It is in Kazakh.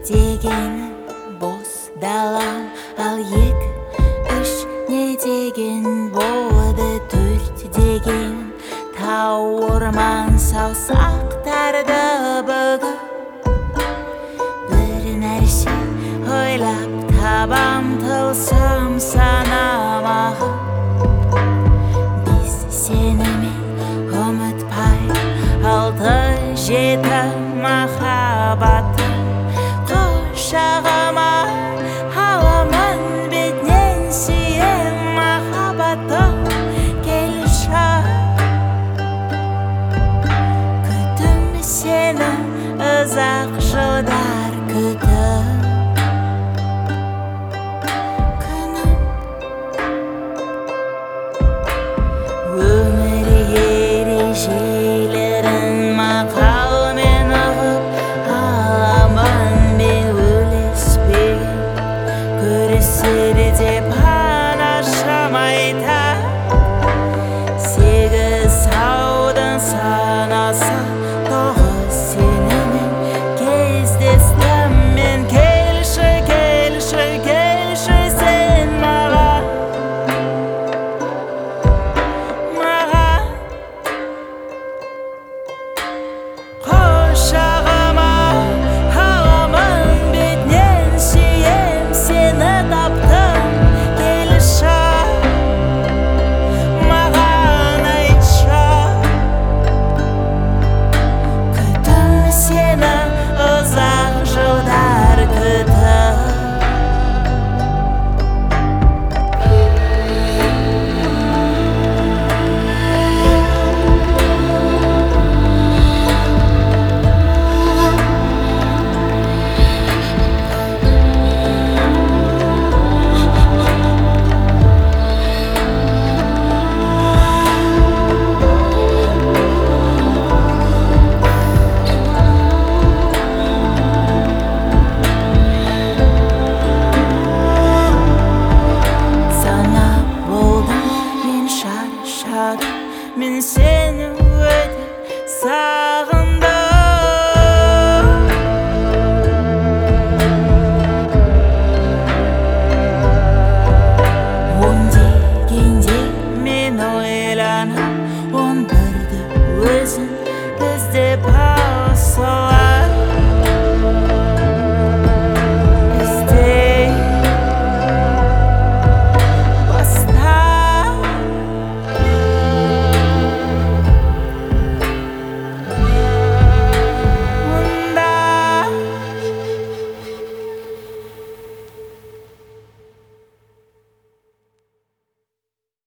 деген бос далам, ал 2, 3 не деген болады, 4 деген тау орман саусақтарды бүгіп бір нәрсе ойлап табам тылсым санамағы. Біз сенімен ұмытпай 6-7 махаббатты құшағыма аламын, бетінен сүйем махаббатты. Келші, күтім сені ұзақ жылдар, күтім